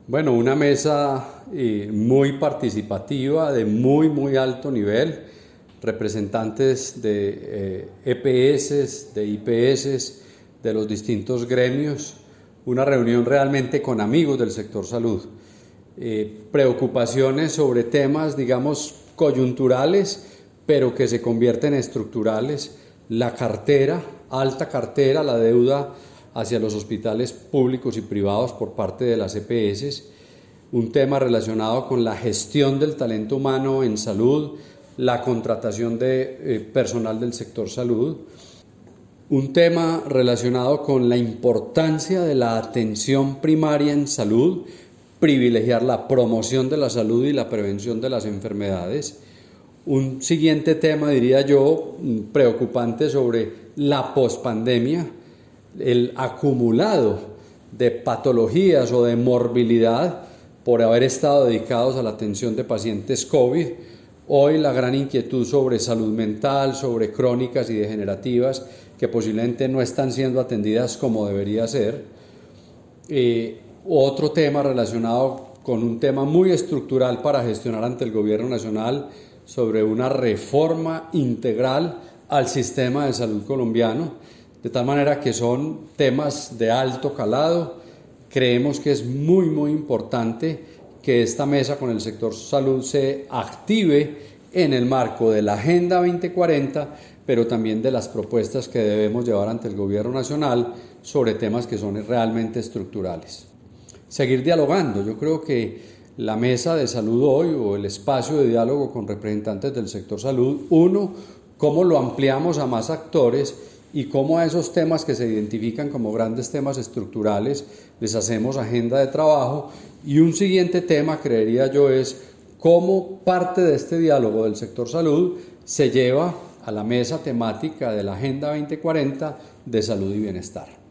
Bueno, una mesa muy participativa, de muy alto nivel, representantes de EPS, de IPS, de los distintos gremios, una reunión realmente con amigos del sector salud. Preocupaciones sobre temas, digamos, coyunturales, pero que se convierten en estructurales. La cartera, alta cartera, la deuda hacia los hospitales públicos y privados por parte de las EPS, un tema relacionado con la gestión del talento humano en salud, la contratación de personal del sector salud, un tema relacionado con la importancia de la atención primaria en salud, privilegiar la promoción de la salud y la prevención de las enfermedades. Un siguiente tema, diría yo, preocupante sobre la pospandemia, el acumulado de patologías o de morbilidad por haber estado dedicados a la atención de pacientes COVID. Hoy la gran inquietud sobre salud mental, sobre crónicas y degenerativas que posiblemente no están siendo atendidas como debería ser. Otro tema relacionado con un tema muy estructural para gestionar ante el gobierno nacional sobre una reforma integral al sistema de salud colombiano, de tal manera que son temas de alto calado. Creemos que es muy importante que esta mesa con el sector salud se active en el marco de la Agenda 2040, pero también de las propuestas que debemos llevar ante el gobierno nacional sobre temas que son realmente estructurales. Seguir dialogando. Yo creo que la mesa de salud hoy, o el espacio de diálogo con representantes del sector salud, uno, cómo lo ampliamos a más actores y cómo a esos temas que se identifican como grandes temas estructurales les hacemos agenda de trabajo. Y un siguiente tema, creería yo, es cómo parte de este diálogo del sector salud se lleva a la mesa temática de la Agenda 2040 de salud y bienestar.